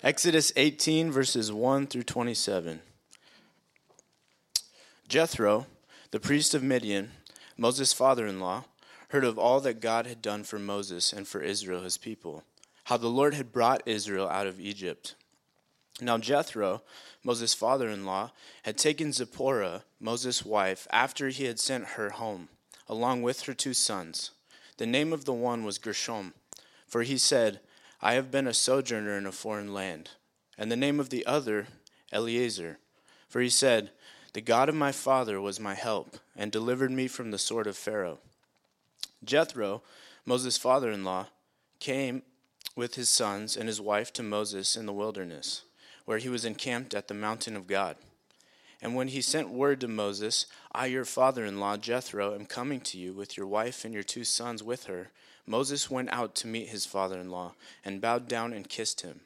Exodus 18, verses 1 through 27. Jethro, the priest of Midian, Moses' father-in-law, heard of all that God had done for Moses and for Israel, his people, how the Lord had brought Israel out of Egypt. Now Jethro, Moses' father-in-law, had taken Zipporah, Moses' wife, after he had sent her home, along with her 2 sons. The name of the one was Gershom, for he said, I have been a sojourner in a foreign land. And the name of the other, Eleazar, for he said, the God of my father was my help, and delivered me from the sword of Pharaoh. Jethro, Moses' father-in-law, came with his sons and his wife to Moses in the wilderness, where he was encamped at the mountain of God. And when he sent word to Moses, I, your father-in-law, Jethro, am coming to you with your wife and your 2 sons with her, Moses went out to meet his father-in-law and bowed down and kissed him.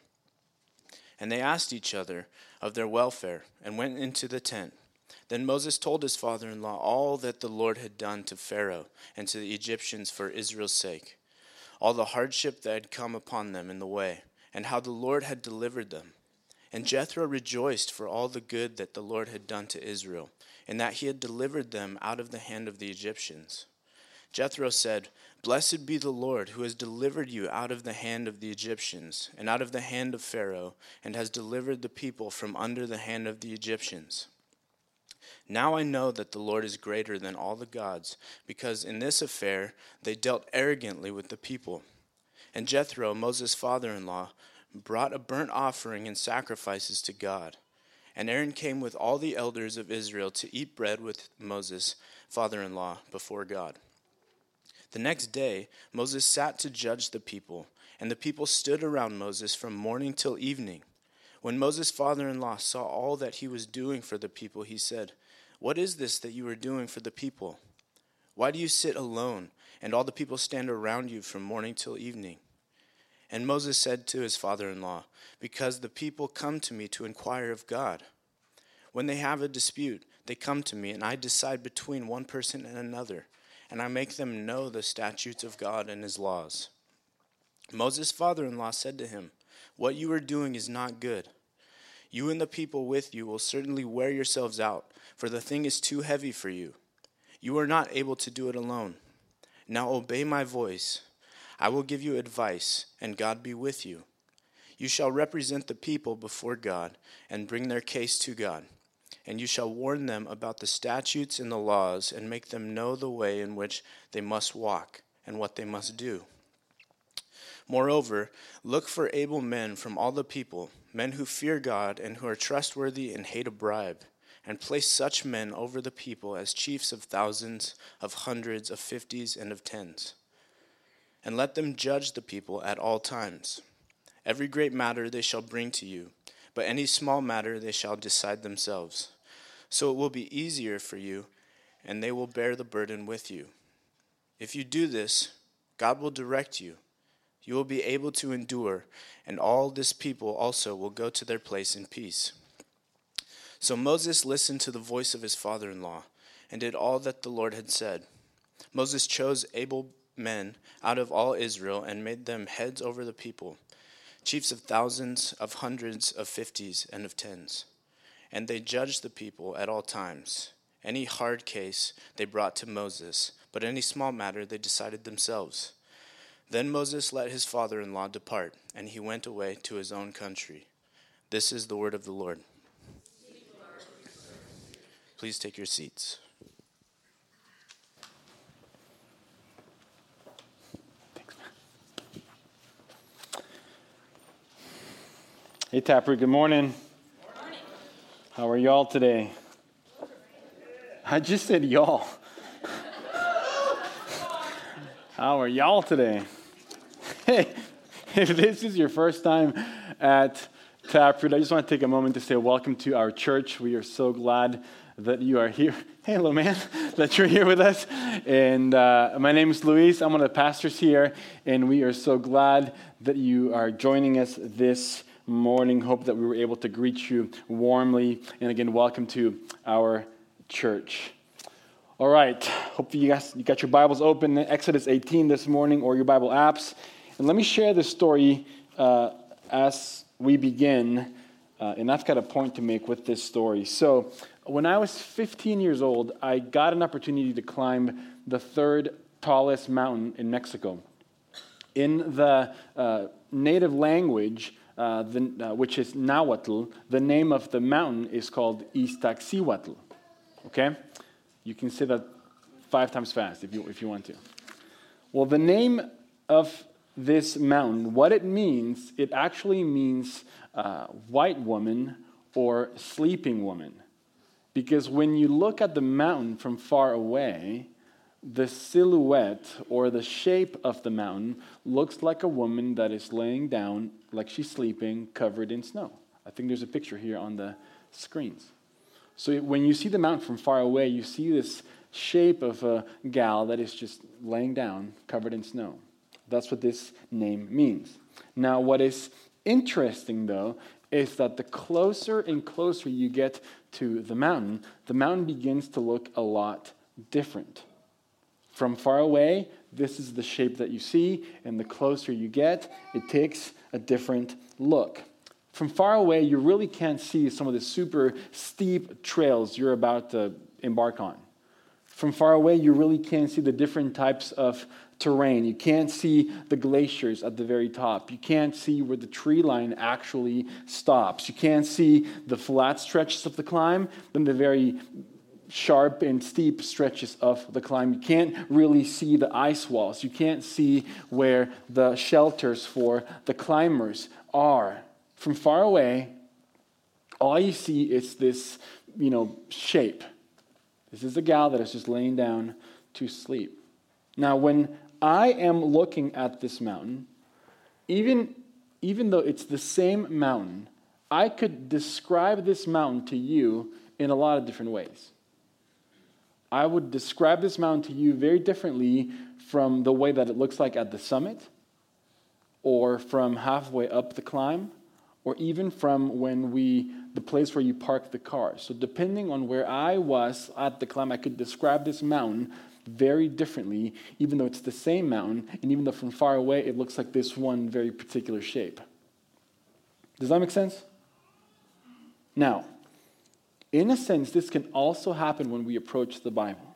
And they asked each other of their welfare and went into the tent. Then Moses told his father-in-law all that the Lord had done to Pharaoh and to the Egyptians for Israel's sake, all the hardship that had come upon them in the way, and how the Lord had delivered them. And Jethro rejoiced for all the good that the Lord had done to Israel, and that he had delivered them out of the hand of the Egyptians. Jethro said, Blessed be the Lord, who has delivered you out of the hand of the Egyptians, and out of the hand of Pharaoh, and has delivered the people from under the hand of the Egyptians. Now I know that the Lord is greater than all the gods, because in this affair they dealt arrogantly with the people. And Jethro, Moses' father-in-law, brought a burnt offering and sacrifices to God. And Aaron came with all the elders of Israel to eat bread with Moses' father-in-law before God. The next day Moses sat to judge the people, and the people stood around Moses from morning till evening. When Moses' father-in-law saw all that he was doing for the people, he said, What is this that you are doing for the people? Why do you sit alone, and all the people stand around you from morning till evening? And Moses said to his father-in-law, Because the people come to me to inquire of God. When they have a dispute, they come to me, and I decide between one person and another, and I make them know the statutes of God and his laws. Moses' father-in-law said to him, What you are doing is not good. You and the people with you will certainly wear yourselves out, for the thing is too heavy for you. You are not able to do it alone. Now obey my voice. I will give you advice, and God be with you. You shall represent the people before God and bring their case to God. And you shall warn them about the statutes and the laws and make them know the way in which they must walk and what they must do. Moreover, look for able men from all the people, men who fear God and who are trustworthy and hate a bribe, and place such men over the people as chiefs of thousands, of hundreds, of 50s, and of 10s. And let them judge the people at all times. Every great matter they shall bring to you, but any small matter they shall decide themselves. So it will be easier for you, and they will bear the burden with you. If you do this, God will direct you. You will be able to endure, and all this people also will go to their place in peace. So Moses listened to the voice of his father-in-law, and did all that the Lord had said. Moses chose able men out of all Israel, and made them heads over the people, chiefs of thousands, of hundreds, of 50s, and of 10s. And they judged the people at all times. Any hard case they brought to Moses, but any small matter they decided themselves. Then Moses let his father-in-law depart, and he went away to his own country. This is the word of the Lord. Please take your seats. Hey, Taproot, good morning. Good morning. How are y'all today? I just said y'all. How are y'all today? Hey, if this is your first time at Taproot, I just want to take a moment to say welcome to our church. We are so glad that you are here. Hey, little man, that you're here with us. And my name is Luis. I'm one of the pastors here, and we are so glad that you are joining us this morning. Hope that we were able to greet you warmly. And again, welcome to our church. All right. Hopefully you got your Bibles open, Exodus 18 this morning, or your Bible apps. And let me share this story as we begin, and I've got a point to make with this story. So, when I was 15 years old, I got an opportunity to climb the third tallest mountain in Mexico. In the native language, which is Nahuatl, the name of the mountain is called Iztaccíhuatl. Okay? You can say that 5 times fast if you want to. Well, the name of this mountain, what it means, it actually means white woman or sleeping woman. Because when you look at the mountain from far away, the silhouette or the shape of the mountain looks like a woman that is laying down, like she's sleeping, covered in snow. I think there's a picture here on the screens. So when you see the mountain from far away, you see this shape of a gal that is just laying down, covered in snow. That's what this name means. Now, what is interesting, though, is that the closer and closer you get to the mountain begins to look a lot different. From far away, this is the shape that you see, and the closer you get, it takes a different look. From far away, you really can't see some of the super steep trails you're about to embark on. From far away, you really can't see the different types of terrain. You can't see the glaciers at the very top. You can't see where the tree line actually stops. You can't see the flat stretches of the climb, then the very sharp and steep stretches of the climb. You can't really see the ice walls. You can't see where the shelters for the climbers are. From far away, all you see is this, shape. This is a gal that is just laying down to sleep. Now, when I am looking at this mountain, even though it's the same mountain, I could describe this mountain to you in a lot of different ways. I would describe this mountain to you very differently from the way that it looks like at the summit, or from halfway up the climb, or even from the place where you park the car. So depending on where I was at the climb, I could describe this mountain very differently, even though it's the same mountain, and even though from far away it looks like this one very particular shape. Does that make sense? Now, in a sense, this can also happen when we approach the Bible.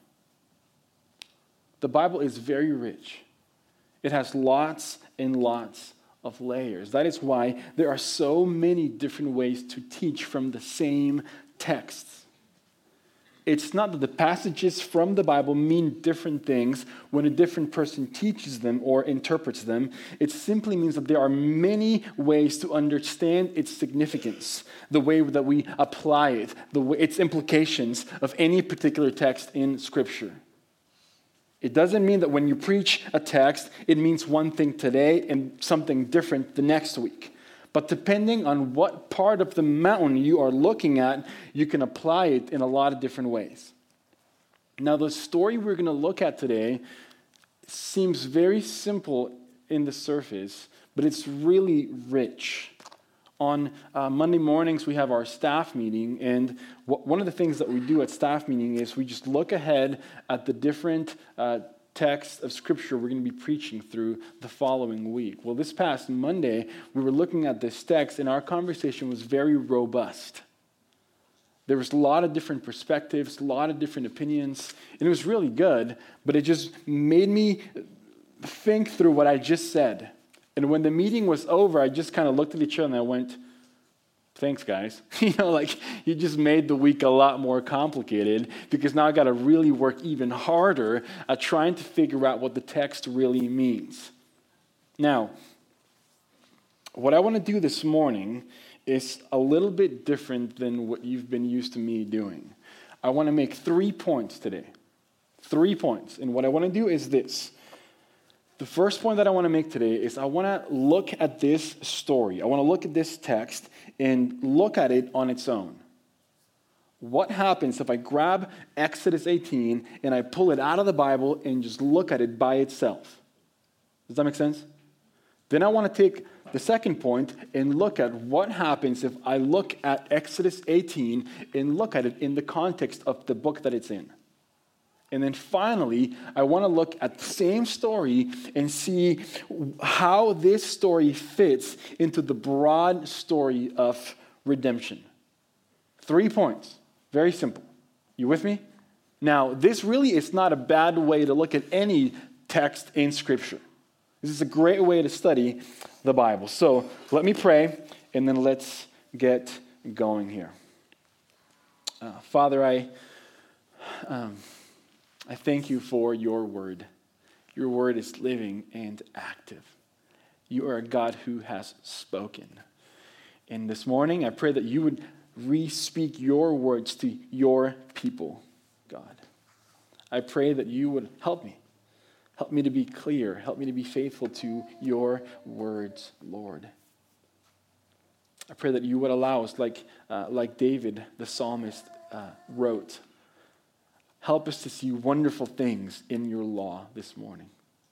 The Bible is very rich. It has lots and lots of layers. That is why there are so many different ways to teach from the same texts. It's not that the passages from the Bible mean different things when a different person teaches them or interprets them. It simply means that there are many ways to understand its significance, the way that we apply it, its implications of any particular text in Scripture. It doesn't mean that when you preach a text, it means one thing today and something different the next week. But depending on what part of the mountain you are looking at, you can apply it in a lot of different ways. Now, the story we're going to look at today seems very simple in the surface, but it's really rich. On Monday mornings, we have our staff meeting, and one of the things that we do at staff meeting is we just look ahead at the different text of Scripture we're going to be preaching through the following week. Well, this past Monday, we were looking at this text, and our conversation was very robust. There was a lot of different perspectives, a lot of different opinions, and it was really good, but it just made me think through what I just said. And when the meeting was over, I just kind of looked at each other and I went, thanks, guys. You just made the week a lot more complicated, because now I got to really work even harder at trying to figure out what the text really means. Now, what I want to do this morning is a little bit different than what you've been used to me doing. I want to make 3 points today. 3 points. And what I want to do is this. The first point that I want to make today is I want to look at this story. I want to look at this text and look at it on its own. What happens if I grab Exodus 18 and I pull it out of the Bible and just look at it by itself? Does that make sense? Then I want to take the second point and look at what happens if I look at Exodus 18 and look at it in the context of the book that it's in. And then finally, I want to look at the same story and see how this story fits into the broad story of redemption. 3 points. Very simple. You with me? Now, this really is not a bad way to look at any text in Scripture. This is a great way to study the Bible. So let me pray, and then let's get going here. Father, I thank you for your word. Your word is living and active. You are a God who has spoken. And this morning, I pray that you would re-speak your words to your people, God. I pray that you would help me. Help me to be clear. Help me to be faithful to your words, Lord. I pray that you would allow us, like David, the psalmist, wrote, help us to see wonderful things in your law this morning.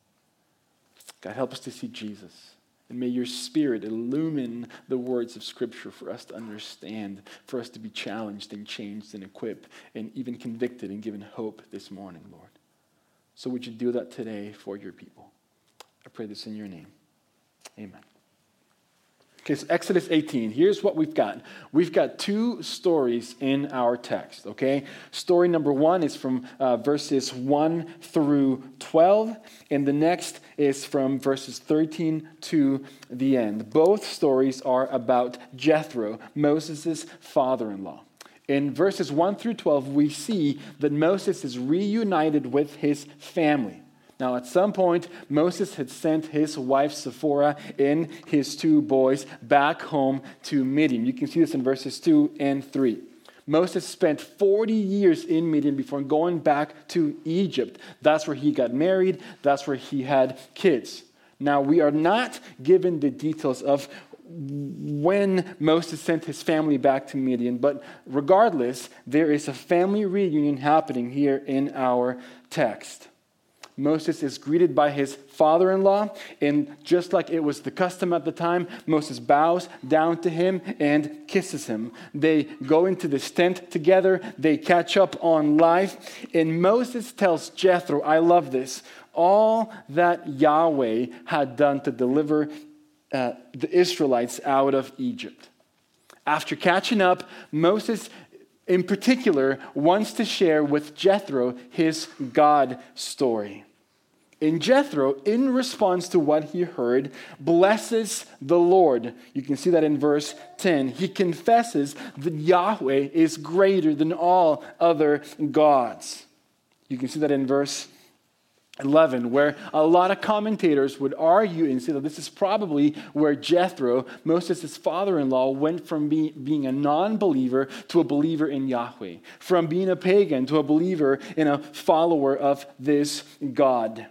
God, help us to see Jesus. And may your Spirit illumine the words of Scripture for us to understand, for us to be challenged and changed and equipped and even convicted and given hope this morning, Lord. So would you do that today for your people? I pray this in your name. Amen. Okay, so Exodus 18, here's what we've got. We've got 2 stories in our text, okay? Story number 1 is from verses 1 through 12, and the next is from verses 13 to the end. Both stories are about Jethro, Moses' father-in-law. In verses 1 through 12, we see that Moses is reunited with his family. Now, at some point, Moses had sent his wife Zipporah and his 2 boys back home to Midian. You can see this in verses 2 and 3. Moses spent 40 years in Midian before going back to Egypt. That's where he got married. That's where he had kids. Now, we are not given the details of when Moses sent his family back to Midian, but regardless, there is a family reunion happening here in our text. Moses is greeted by his father-in-law, and just like it was the custom at the time, Moses bows down to him and kisses him. They go into this tent together, they catch up on life, and Moses tells Jethro, I love this, all that Yahweh had done to deliver the Israelites out of Egypt. After catching up, Moses in particular, wants to share with Jethro his God story. And Jethro, in response to what he heard, blesses the Lord. You can see that in verse 10. He confesses that Yahweh is greater than all other gods. You can see that in verse 11, where a lot of commentators would argue and say that this is probably where Jethro, Moses' father-in-law, went from being a non-believer to a believer in Yahweh, from being a pagan to a believer and a follower of this God.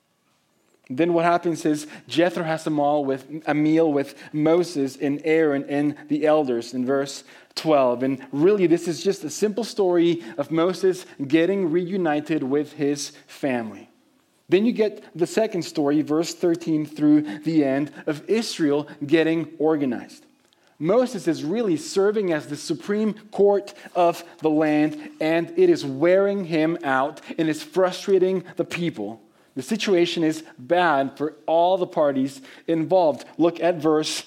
Then what happens is Jethro has a meal with Moses and Aaron and the elders in verse 12. And really, this is just a simple story of Moses getting reunited with his family. Then you get the second story, verse 13 through the end, of Israel getting organized. Moses is really serving as the supreme court of the land, and it is wearing him out and is frustrating the people. The situation is bad for all the parties involved. Look at verse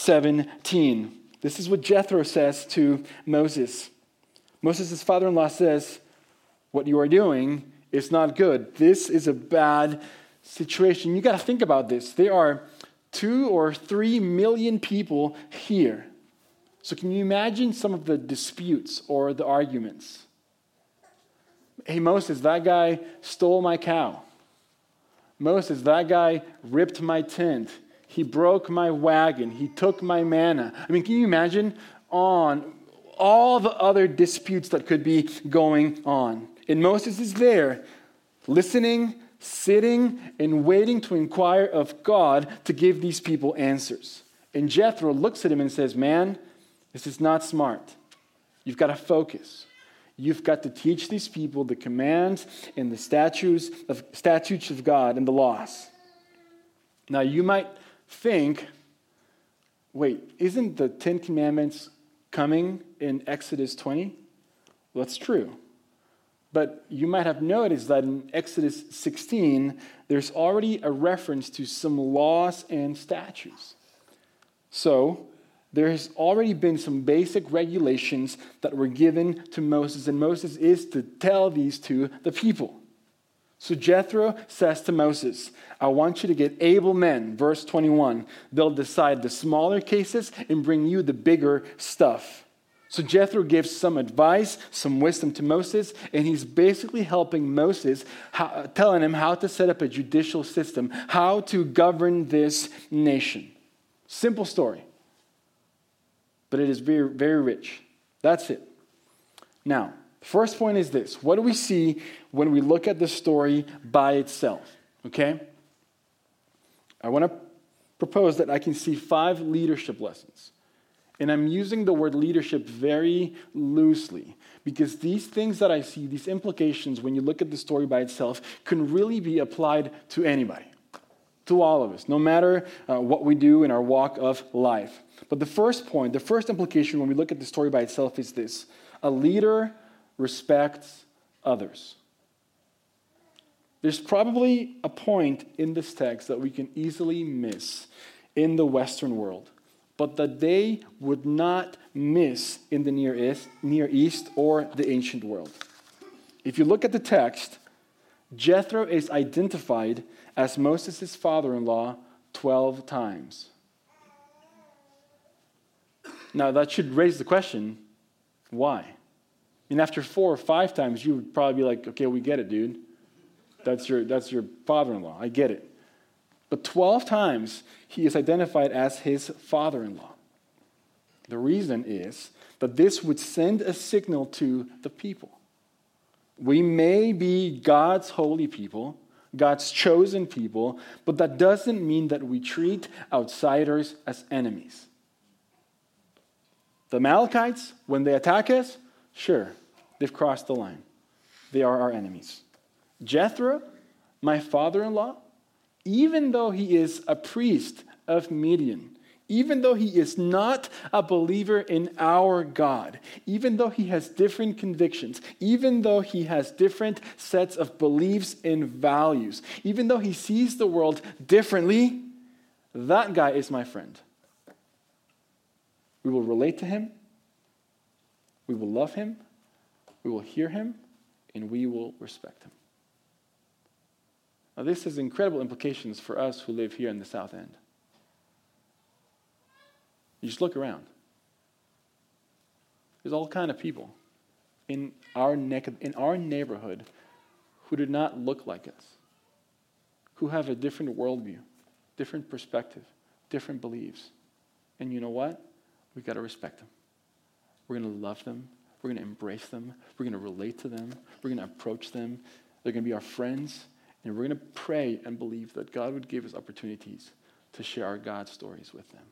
17. This is what Jethro says to Moses. Moses' father-in-law says, what you are doing is not good. This is a bad situation. You got to think about this. There are 2 or 3 million people here. So can you imagine some of the disputes or the arguments? Hey, Moses, that guy stole my cow. Moses, that guy ripped my tent. He broke my wagon. He took my manna. I mean, can you imagine on all the other disputes that could be going on? And Moses is there, listening, sitting, and waiting to inquire of God to give these people answers. And Jethro looks at him and says, man, this is not smart. You've got to focus. You've got to teach these people the commands and the statutes of God and the laws. Now, you might think, wait, isn't the 10 Commandments coming in Exodus 20? Well, that's true. But you might have noticed that in Exodus 16, there's already a reference to some laws and statutes. So there has already been some basic regulations that were given to Moses, and Moses is to tell these to the people. So Jethro says to Moses, I want you to get able men, verse 21. They'll decide the smaller cases and bring you the bigger stuff. So Jethro gives some advice, some wisdom to Moses, and he's basically helping Moses, telling him how to set up a judicial system, how to govern this nation. Simple story. But it is very, very rich. That's it. Now, the first point is this. What do we see when we look at the story by itself? Okay? I want to propose that I can see 5 leadership lessons. And I'm using the word leadership very loosely because these things that I see, these implications, when you look at the story by itself, can really be applied to anybody, to all of us, no matter what we do in our walk of life. But the first point, the first implication when we look at the story by itself is this. A leader respects others. There's probably a point in this text that we can easily miss in the Western world, but that they would not miss in the Near East or the ancient world. If you look at the text, Jethro is identified as Moses' father-in-law 12 times. Now, that should raise the question, why? And after 4 or 5 times, you would probably be like, okay, we get it, dude. That's your father-in-law. I get it. But 12 times, he is identified as his father-in-law. The reason is that this would send a signal to the people. We may be God's holy people, God's chosen people, but that doesn't mean that we treat outsiders as enemies. The Amalekites, when they attack us, sure, they've crossed the line. They are our enemies. Jethro, my father-in-law, even though he is a priest of Midian, even though he is not a believer in our God, even though he has different convictions, even though he has different sets of beliefs and values, even though he sees the world differently, that guy is my friend. We will relate to him, we will love him, we will hear him, and we will respect him. Now, this has incredible implications for us who live here in the South End. You just look around. There's all kind of people in our neighborhood who do not look like us, who have a different worldview, different perspective, different beliefs. And you know what? We've got to respect them. We're going to love them. We're going to embrace them. We're going to relate to them. We're going to approach them. They're going to be our friends. And we're going to pray and believe that God would give us opportunities to share our God stories with them.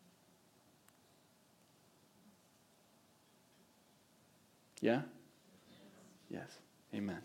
Yeah? Yes. Amen.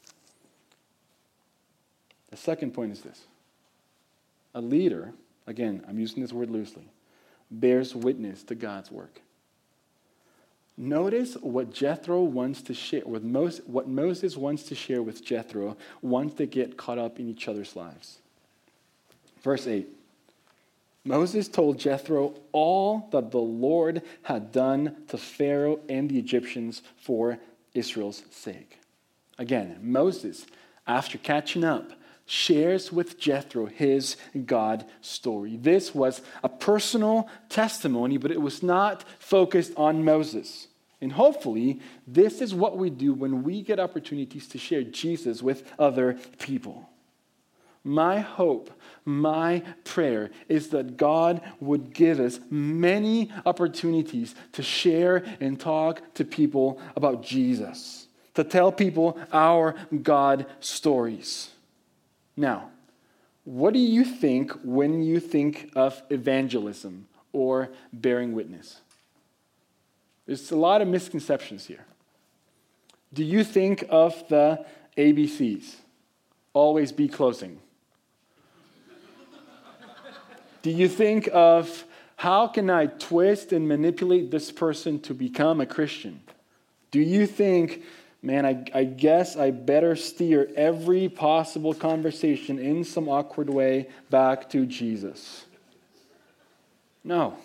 The second point is this. A leader, again, I'm using this word loosely, bears witness to God's work. Notice what Jethro wants to share, what Moses wants to share with Jethro once they get caught up in each other's lives. Verse 8. Moses told Jethro all that the Lord had done to Pharaoh and the Egyptians for Israel's sake. Again, Moses, after catching up, shares with Jethro his God story. This was a personal testimony, but it was not focused on Moses. And hopefully, this is what we do when we get opportunities to share Jesus with other people. My hope, my prayer is that God would give us many opportunities to share and talk to people about Jesus, to tell people our God stories. Now, what do you think when you think of evangelism or bearing witness? There's a lot of misconceptions here. Do you think of the ABCs? Always be closing. Do you think of how can I twist and manipulate this person to become a Christian? Do you think man, I guess I better steer every possible conversation in some awkward way back to Jesus. No.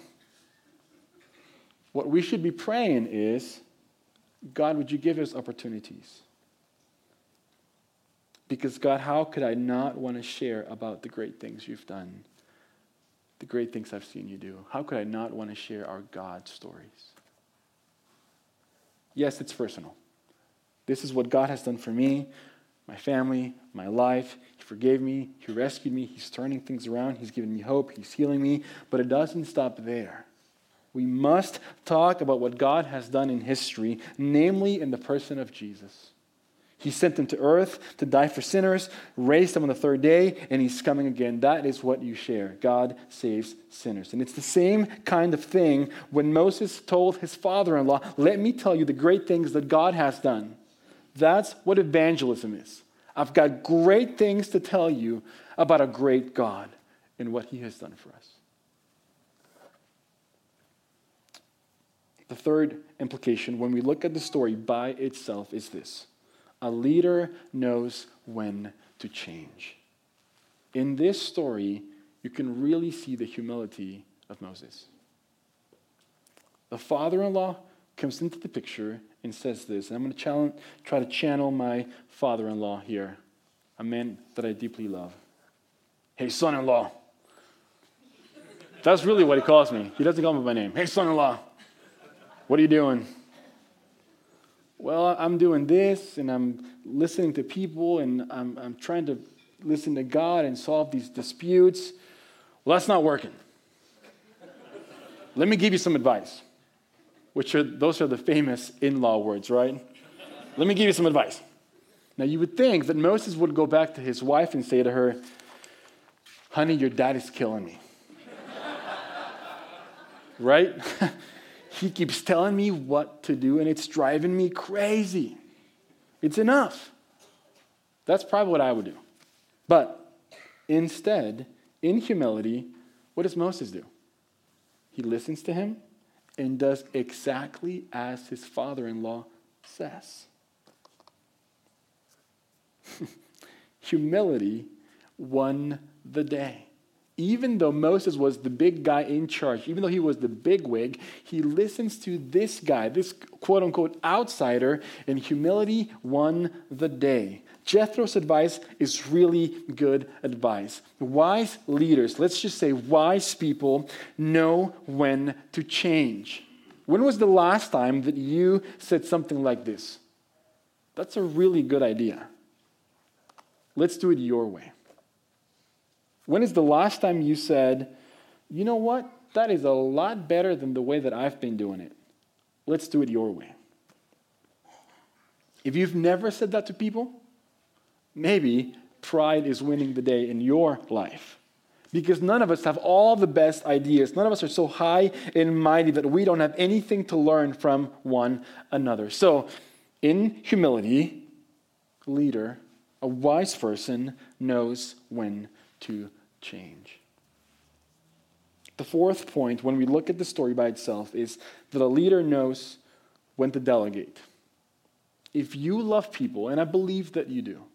What we should be praying is, God, would you give us opportunities? Because God, how could I not want to share about the great things you've done? The great things I've seen you do. How could I not want to share our God stories? Yes, it's personal. This is what God has done for me, my family, my life. He forgave me. He rescued me. He's turning things around. He's given me hope. He's healing me. But it doesn't stop there. We must talk about what God has done in history, namely in the person of Jesus. He sent him to earth to die for sinners, raised him on the third day, and he's coming again. That is what you share. God saves sinners. And it's the same kind of thing when Moses told his father-in-law, let me tell you the great things that God has done. That's what evangelism is. I've got great things to tell you about a great God and what he has done for us. The third implication when we look at the story by itself is this. A leader knows when to change. In this story, you can really see the humility of Moses. The father-in-law comes into the picture and says this, and I'm going to try to channel my father-in-law here, a man that I deeply love. Hey, son-in-law. That's really what he calls me. He doesn't call me by name. Hey, son-in-law. What are you doing? Well, I'm doing this, and I'm listening to people, and I'm trying to listen to God and solve these disputes. Well, that's not working. Let me give you some advice. Those are the famous in-law words, right? Let me give you some advice. Now, you would think that Moses would go back to his wife and say to her, honey, your dad is killing me. Right? He keeps telling me what to do, and it's driving me crazy. It's enough. That's probably what I would do. But instead, in humility, what does Moses do? He listens to him and does exactly as his father-in-law says. Humility won the day. Even though Moses was the big guy in charge, even though he was the bigwig, he listens to this guy, this quote-unquote outsider, and humility won the day. Jethro's advice is really good advice. Wise leaders, let's just say wise people, know when to change. When was the last time that you said something like this? That's a really good idea. Let's do it your way. When is the last time you said, you know what? That is a lot better than the way that I've been doing it. Let's do it your way. If you've never said that to people, maybe pride is winning the day in your life. Because none of us have all the best ideas. None of us are so high and mighty that we don't have anything to learn from one another. So, in humility, a leader, a wise person, knows when to change. The fourth point, when we look at the story by itself, is that a leader knows when to delegate. If you love people, and I believe that you do,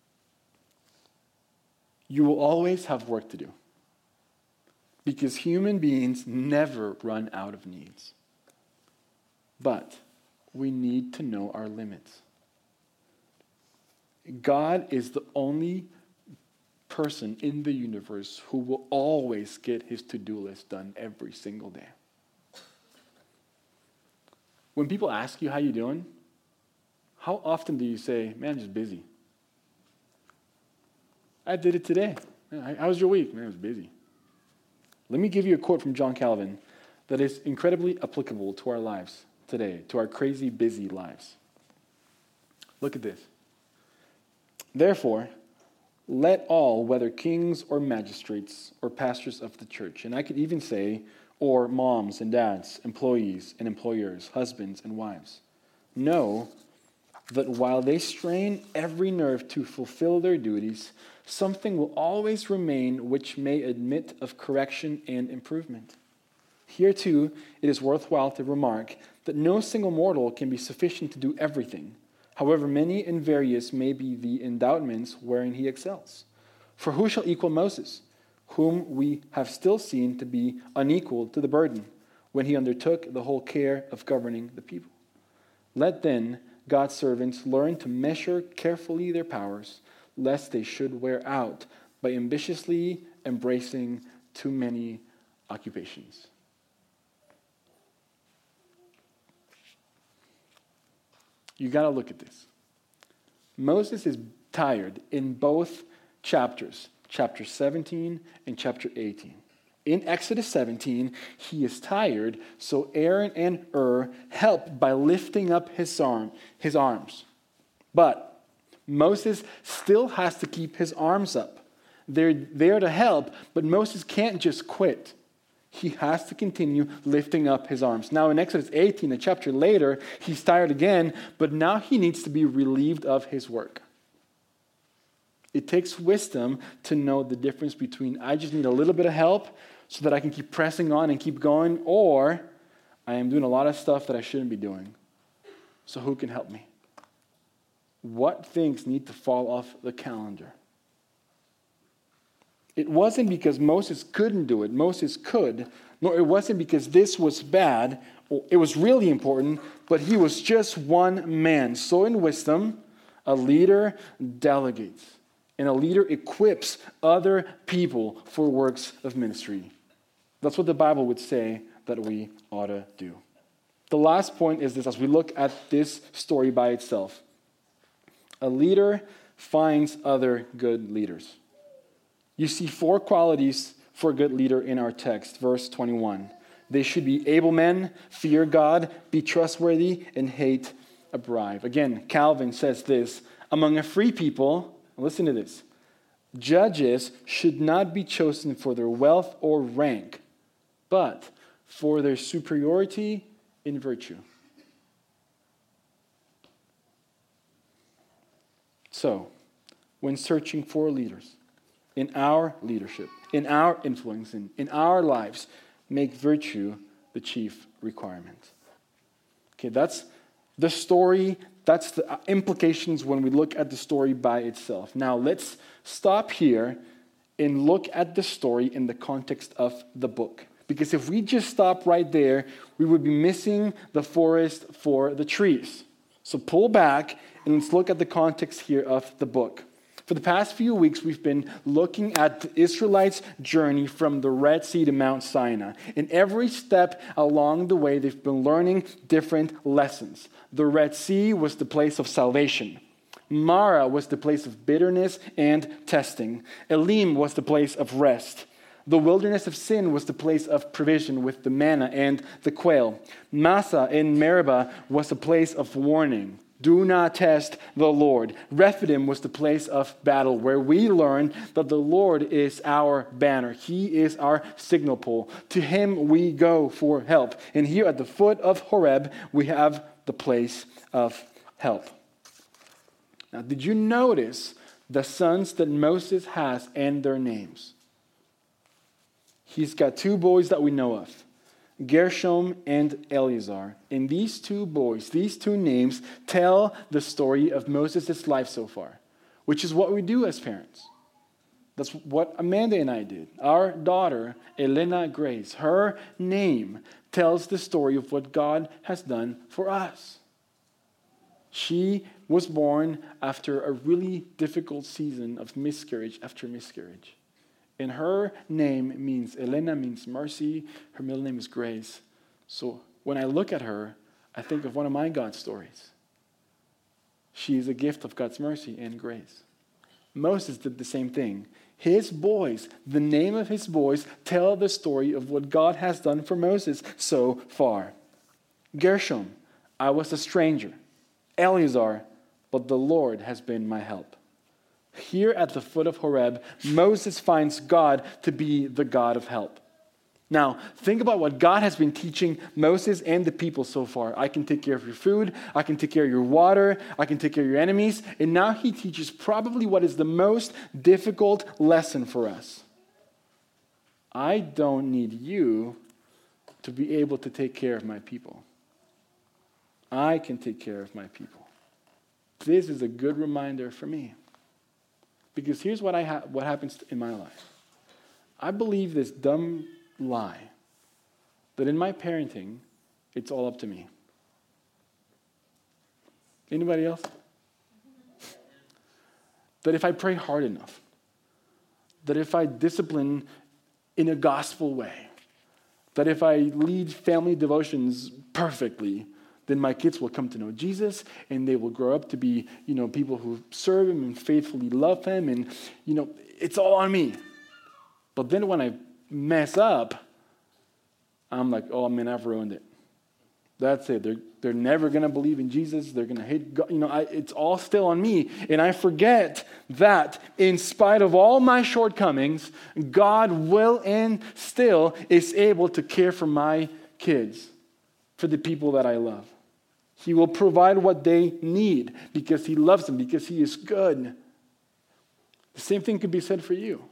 you will always have work to do. Because human beings never run out of needs. But we need to know our limits. God is the only person in the universe who will always get his to-do list done every single day. When people ask you how you doing, how often do you say, man, I'm just busy? I did it today. How was your week? Man, I was busy. Let me give you a quote from John Calvin that is incredibly applicable to our lives today, to our crazy, busy lives. Look at this. Therefore, let all, whether kings or magistrates or pastors of the church, and I could even say, or moms and dads, employees and employers, husbands and wives, know that while they strain every nerve to fulfill their duties, something will always remain which may admit of correction and improvement. Here, too, it is worthwhile to remark that no single mortal can be sufficient to do everything, However many and various may be the endowments wherein he excels. For who shall equal Moses, whom we have still seen to be unequal to the burden, when he undertook the whole care of governing the people? Let then God's servants learn to measure carefully their powers, lest they should wear out by ambitiously embracing too many occupations. You got to look at this. Moses is tired in both chapters, chapter 17 and chapter 18. In Exodus 17, he is tired, so Aaron and Hur help by lifting up his arms. But Moses still has to keep his arms up. They're there to help, but Moses can't just quit. He has to continue lifting up his arms. Now in Exodus 18, a chapter later, he's tired again, but now he needs to be relieved of his work. It takes wisdom to know the difference between I just need a little bit of help so that I can keep pressing on and keep going, or I am doing a lot of stuff that I shouldn't be doing. So who can help me? What things need to fall off the calendar? It wasn't because Moses couldn't do it. Moses could. Nor it wasn't because this was bad. It was really important, but he was just one man. So in wisdom, a leader delegates. And a leader equips other people for works of ministry. That's what the Bible would say that we ought to do. The last point is this, as we look at this story by itself. A leader finds other good leaders. You see 4 qualities for a good leader in our text, verse 21. They should be able men, fear God, be trustworthy, and hate a bribe. Again, Calvin says this, among a free people, listen to this, judges should not be chosen for their wealth or rank, but for their superiority in virtue. So, when searching for leaders, in our leadership, in our influence, in our lives, make virtue the chief requirement. Okay, that's the story, that's the implications when we look at the story by itself. Now, let's stop here and look at the story in the context of the book. Because if we just stop right there, we would be missing the forest for the trees. So pull back and let's look at the context here of the book. For the past few weeks, we've been looking at the Israelites' journey from the Red Sea to Mount Sinai. In every step along the way, they've been learning different lessons. The Red Sea was the place of salvation. Mara was the place of bitterness and testing. Elim was the place of rest. The wilderness of Sin was the place of provision with the manna and the quail. Massah in Meribah was the place of warning. Do not test the Lord. Rephidim was the place of battle where we learn that the Lord is our banner. He is our signal pole. To him we go for help. And here at the foot of Horeb, we have the place of help. Now, did you notice the sons that Moses has and their names? He's got 2 boys that we know of. Gershom and Eleazar. And these 2 boys, these 2 names, tell the story of Moses' life so far, which is what we do as parents. That's what Amanda and I did. Our daughter, Elena Grace, her name tells the story of what God has done for us. She was born after a really difficult season of miscarriage after miscarriage. And her name means, Elena means mercy. Her middle name is Grace. So when I look at her, I think of one of my God stories. She is a gift of God's mercy and grace. Moses did the same thing. His boys, the name of his boys, tell the story of what God has done for Moses so far. Gershom, I was a stranger. Eleazar, but the Lord has been my help. Here at the foot of Horeb, Moses finds God to be the God of help. Now, think about what God has been teaching Moses and the people so far. I can take care of your food. I can take care of your water. I can take care of your enemies. And now he teaches probably what is the most difficult lesson for us. I don't need you to be able to take care of my people. I can take care of my people. this is a good reminder for me. Because here's what happens in my life. I believe this dumb lie that in my parenting, it's all up to me. Anybody else? That if I pray hard enough, that if I discipline in a gospel way, that if I lead family devotions perfectly, then my kids will come to know Jesus and they will grow up to be, people who serve him and faithfully love him, and, it's all on me. But then when I mess up, I'm like, oh man, I've ruined it. That's it. They're never going to believe in Jesus. They're going to hate God. It's all still on me. And I forget that in spite of all my shortcomings, God will and still is able to care for my kids, for the people that I love. He will provide what they need because he loves them, because he is good. The same thing could be said for you.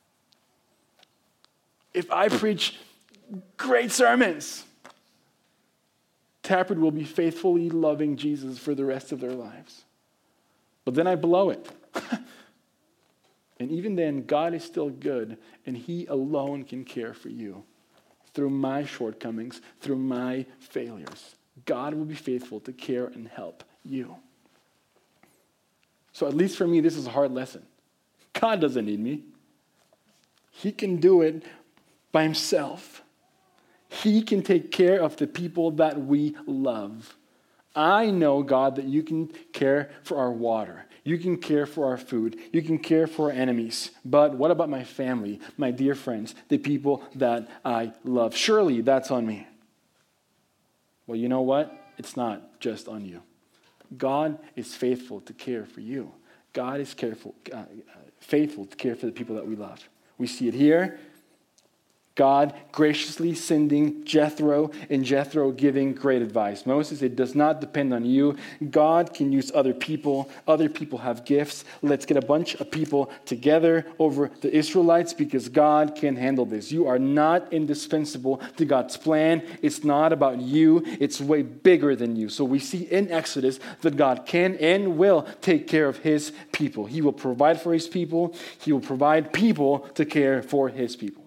If I preach great sermons, Taproot will be faithfully loving Jesus for the rest of their lives. But then I blow it. And even then, God is still good, and he alone can care for you through my shortcomings, through my failures. God will be faithful to care and help you. So at least for me, this is a hard lesson. God doesn't need me. He can do it by himself. He can take care of the people that we love. I know, God, that you can care for our water. You can care for our food. You can care for our enemies. But what about my family, my dear friends, the people that I love? Surely that's on me. Well, you know what? It's not just on you. God is faithful to care for you. God is faithful to care for the people that we love. We see it here. God graciously sending Jethro, and Jethro giving great advice. Moses, it does not depend on you. God can use other people. Other people have gifts. Let's get a bunch of people together over the Israelites because God can handle this. You are not indispensable to God's plan. It's not about you. It's way bigger than you. So we see in Exodus that God can and will take care of his people. He will provide for his people. He will provide people to care for his people.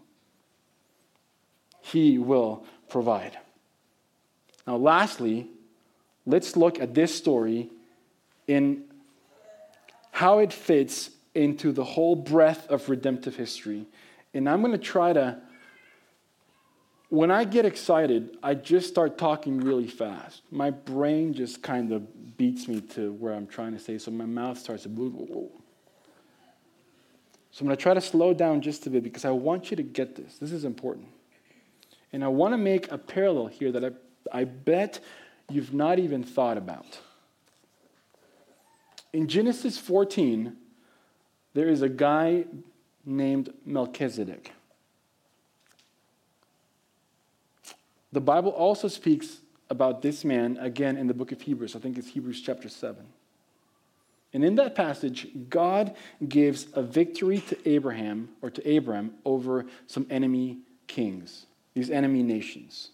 He will provide. Now, lastly, let's look at this story in how it fits into the whole breadth of redemptive history. And I'm going to try to, when I get excited, I just start talking really fast. My brain just kind of beats me to where I'm trying to say, so my mouth starts to move. So I'm going to try to slow down just a bit because I want you to get this. This is important. And I want to make a parallel here that I bet you've not even thought about. In Genesis 14, there is a guy named Melchizedek. The Bible also speaks about this man again in the book of Hebrews. I think it's Hebrews chapter 7. And in that passage, God gives a victory to Abram over some enemy kings. These enemy nations.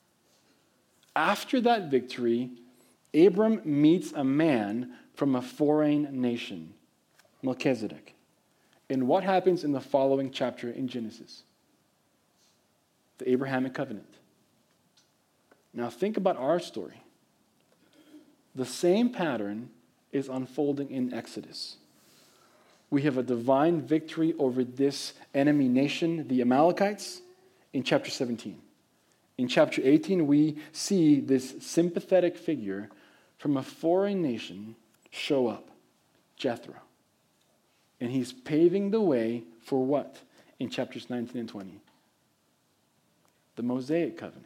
After that victory, Abram meets a man from a foreign nation, Melchizedek. And what happens in the following chapter in Genesis? The Abrahamic covenant. Now think about our story. The same pattern is unfolding in Exodus. We have a divine victory over this enemy nation, the Amalekites, in chapter 17. In chapter 18, we see this sympathetic figure from a foreign nation show up, Jethro. And he's paving the way for what? In chapters 19 and 20. The Mosaic covenant.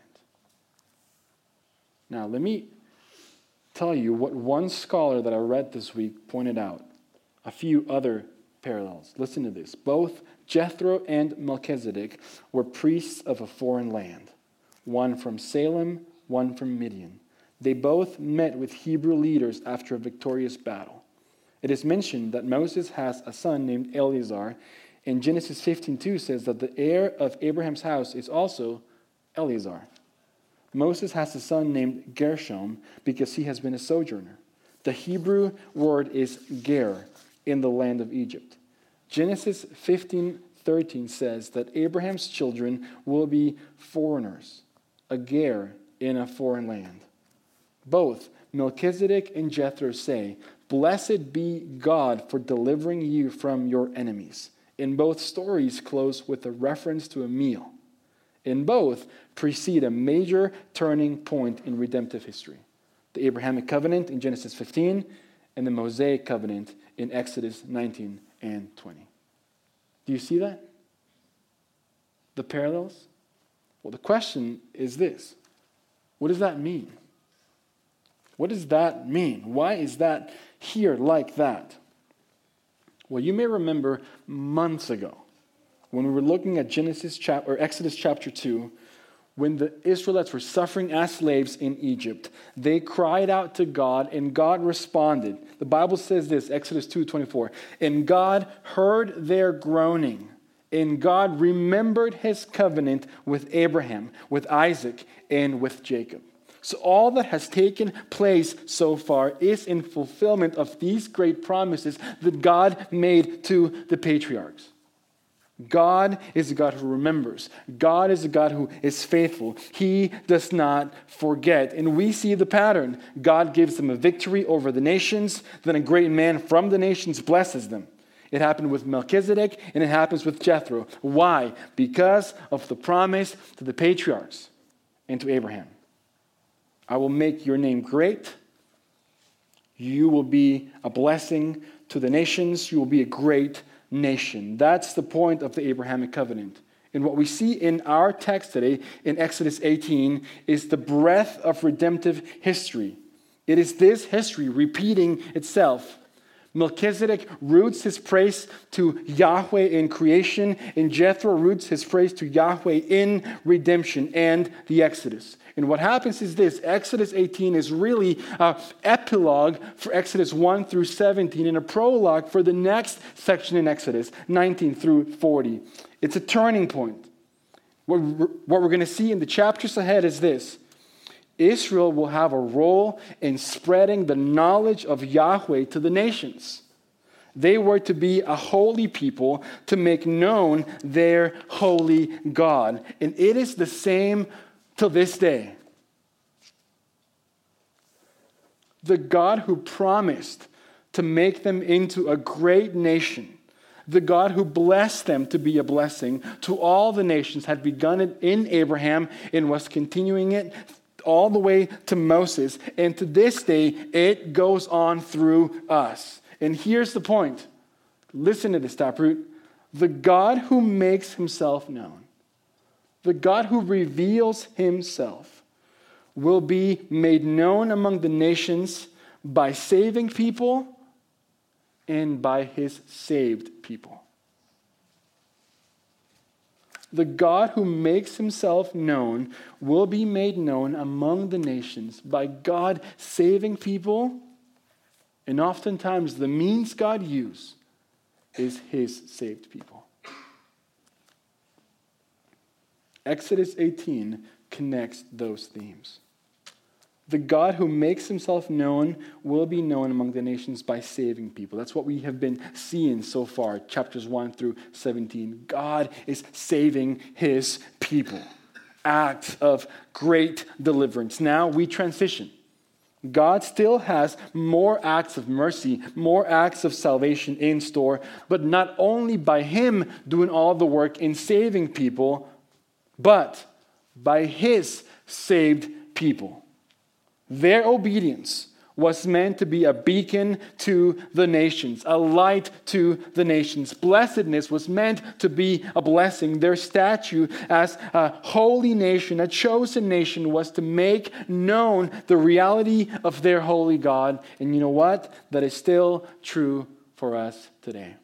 Now, let me tell you what one scholar that I read this week pointed out. A few other parallels. Listen to this. Both Jethro and Melchizedek were priests of a foreign land, one from Salem, one from Midian. They both met with Hebrew leaders after a victorious battle. It is mentioned that Moses has a son named Eleazar, and Genesis 15:2 says that the heir of Abraham's house is also Eleazar. Moses has a son named Gershom because he has been a sojourner. The Hebrew word is ger, in the land of Egypt. Genesis 15:13 says that Abraham's children will be foreigners, a ger in a foreign land. Both Melchizedek and Jethro say, "Blessed be God for delivering you from your enemies." In both stories close with a reference to a meal. In both precede a major turning point in redemptive history. The Abrahamic covenant in Genesis 15 and the Mosaic covenant in Exodus 19 and 20. Do you see that? The parallels? Well, the question is this. What does that mean? What does that mean? Why is that here like that? Well, you may remember months ago when we were looking at Exodus chapter 2, when the Israelites were suffering as slaves in Egypt, they cried out to God and God responded. The Bible says this, Exodus 2:24, "And God heard their groaning, and God remembered his covenant with Abraham, with Isaac, and with Jacob." So all that has taken place so far is in fulfillment of these great promises that God made to the patriarchs. God is a God who remembers. God is a God who is faithful. He does not forget. And we see the pattern. God gives them a victory over the nations. Then a great man from the nations blesses them. It happened with Melchizedek and it happens with Jethro. Why? Because of the promise to the patriarchs and to Abraham. I will make your name great. You will be a blessing to the nations. You will be a great nation. That's the point of the Abrahamic covenant. And what we see in our text today in Exodus 18 is the breadth of redemptive history. It is this history repeating itself. Melchizedek roots his praise to Yahweh in creation, and Jethro roots his praise to Yahweh in redemption and the Exodus. And what happens is this: Exodus 18 is really an epilogue for Exodus 1 through 17 and a prologue for the next section in Exodus 19 through 40. It's a turning point. What we're going to see in the chapters ahead is this: Israel will have a role in spreading the knowledge of Yahweh to the nations. They were to be a holy people to make known their holy God. And it is the same to this day. The God who promised to make them into a great nation, the God who blessed them to be a blessing to all the nations, had begun it in Abraham and was continuing it all the way to Moses. And to this day, it goes on through us. And here's the point. Listen to this, Taproot. The God who makes himself known, the God who reveals himself, will be made known among the nations by saving people and by his saved people. The God who makes himself known will be made known among the nations by God saving people, and oftentimes the means God uses is his saved people. Exodus 18 connects those themes. The God who makes himself known will be known among the nations by saving people. That's what we have been seeing so far, chapters 1 through 17. God is saving his people. Acts of great deliverance. Now we transition. God still has more acts of mercy, more acts of salvation in store, but not only by him doing all the work in saving people, but by his saved people. Their obedience was meant to be a beacon to the nations, a light to the nations. Blessedness was meant to be a blessing. Their statue as a holy nation, a chosen nation, was to make known the reality of their holy God. And you know what? That is still true for us today.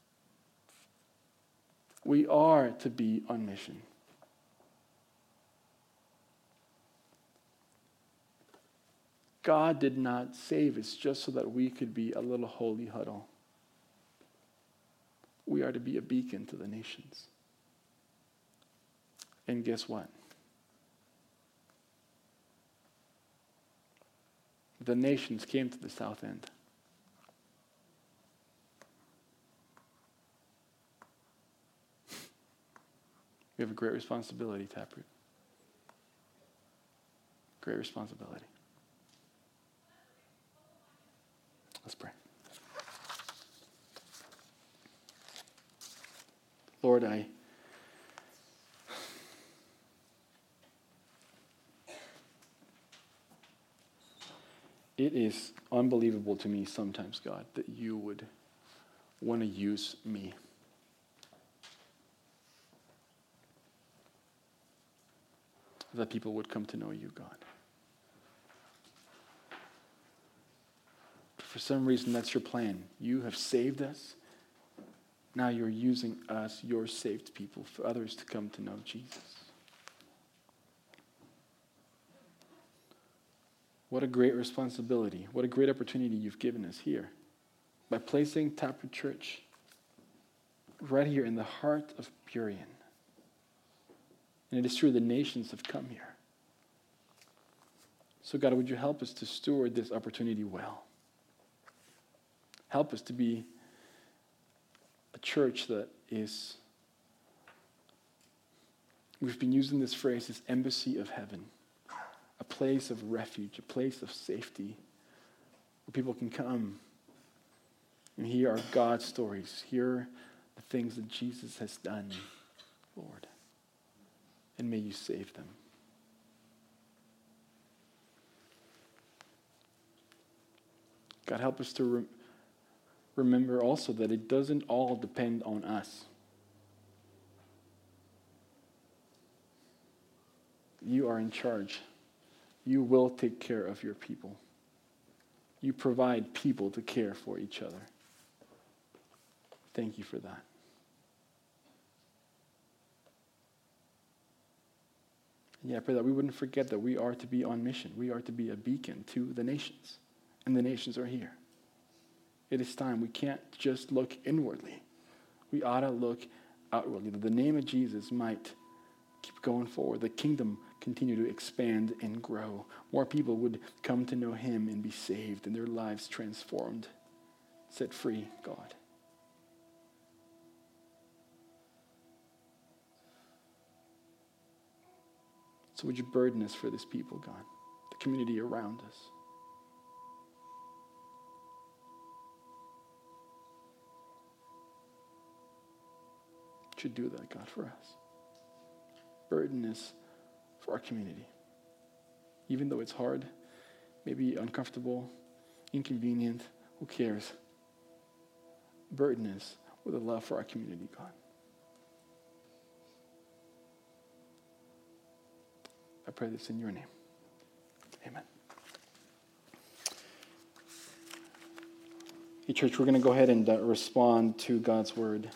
We are to be on mission. God did not save us just so that we could be a little holy huddle. We are to be a beacon to the nations. And guess what? the nations came to the south end. We have a great responsibility, Taproot. Great responsibility. Let's pray. Lord, it is unbelievable to me sometimes, God, that you would want to use me. That people would come to know you, God. For some reason, that's your plan. You have saved us. Now you're using us, your saved people, for others to come to know Jesus. What a great responsibility. What a great opportunity you've given us here. By placing Taproot Church right here in the heart of Burien. And it is true, the nations have come here. So God, would you help us to steward this opportunity well? Help us to be a church that is, we've been using this phrase, this embassy of heaven. A place of refuge, a place of safety, where people can come and hear our God stories, hear the things that Jesus has done, Lord. And may you save them. God, help us to remember also that it doesn't all depend on us. You are in charge. You will take care of your people. You provide people to care for each other. Thank you for that. Yeah, I pray that we wouldn't forget that we are to be on mission. We are to be a beacon to the nations. And the nations are here. It is time. We can't just look inwardly. We ought to look outwardly. That the name of Jesus might keep going forward. The kingdom continue to expand and grow. More people would come to know him and be saved and their lives transformed. Set free, God. So would you burden us for this people, God, the community around us. Would you do that, God, for us? Burden us for our community. Even though it's hard, maybe uncomfortable, inconvenient, who cares? Burden us with a love for our community, God. I pray this in your name. Amen. Hey, church, we're going to go ahead and respond to God's word.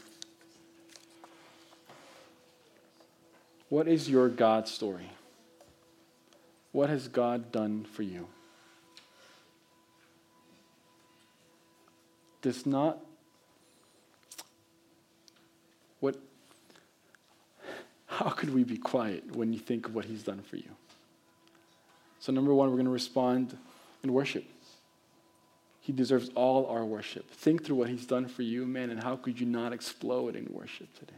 What is your God story? What has God done for you? How could we be quiet when you think of what he's done for you? So number one, we're going to respond in worship. He deserves all our worship. Think through what he's done for you, man, and how could you not explode in worship today?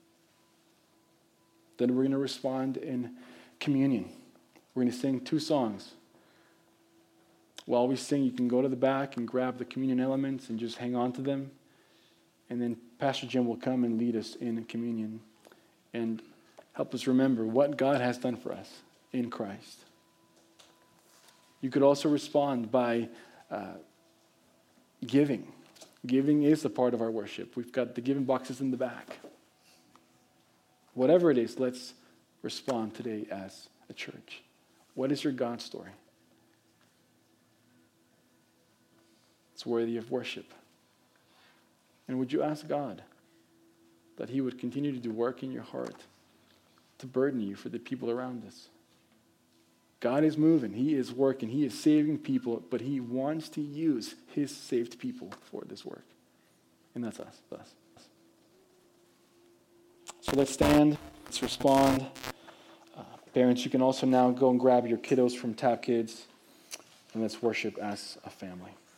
Then we're going to respond in communion. We're going to sing 2 songs. While we sing, you can go to the back and grab the communion elements and just hang on to them. And then Pastor Jim will come and lead us in communion and help us remember what God has done for us in Christ. You could also respond by giving. Giving is a part of our worship. We've got the giving boxes in the back. Whatever it is, let's respond today as a church. What is your God story? It's worthy of worship. And would you ask God that he would continue to do work in your heart to burden you for the people around us? God is moving. He is working. He is saving people, but he wants to use his saved people for this work. And that's us. So let's stand. Let's respond. Parents, you can also now go and grab your kiddos from Tap Kids. and let's worship as a family.